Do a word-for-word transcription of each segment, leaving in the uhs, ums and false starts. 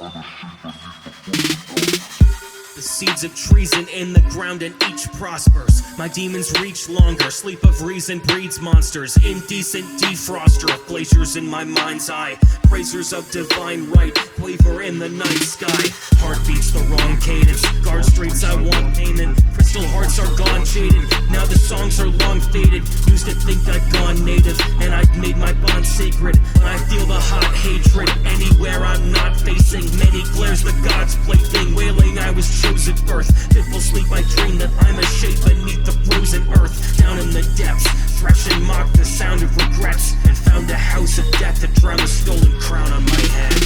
The seeds of treason in the ground and each prospers. My demons reach longer. Sleep of reason breeds monsters. Indecent defroster of glaciers in my mind's eye. Bracers of divine right quaver in the night sky. Heart beats the wrong cadence. Guard streets I want painted. Crystal hearts are gone jaded. Now the songs are long faded. Used to think I'd gone native and I'd made my bond sacred. I feel the hot hatred anywhere I'm not facing. Many glares the gods plaything. Wailing I was chosen birth. Fitful sleep I dream that I'm a shape beneath the frozen earth. Down in the depths, thresh and mock the sound of regrets. And found a house of death to drown the stolen crown on my head.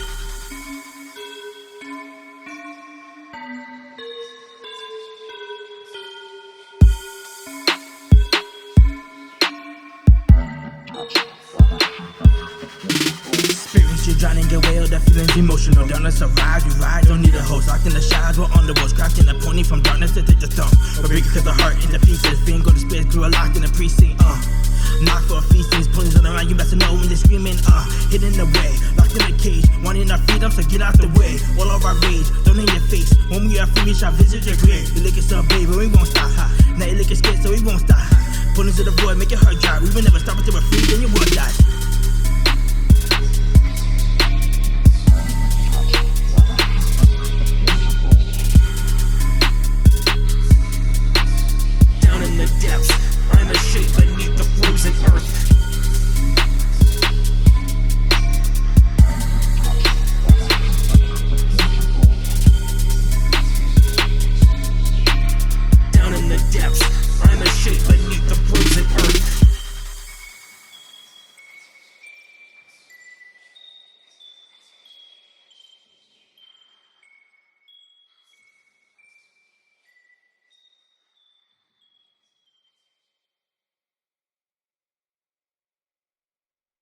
Spirits, you're drowning away all the feelings emotional. Darkness arise, you rise, don't need a host. Locked in the shadows, we're on the walls. Cracking a pony from darkness to take the throne. But break cause the heart into pieces. Being go to space, grew a locked in the precinct. Uh, knock for a feast, these ponies on around, you best to know when they're screaming. Uh, hidden away, locked in a cage. Wanting our freedom, so get out the way. All of our rage, don't in your face. When we are free, we shall visit your grave. You looking so brave, but we won't stop. Ha. Now you looking scared, so we won't stop. Ponies to the void, make your heart dry. We will never stop until we're free, then you will die.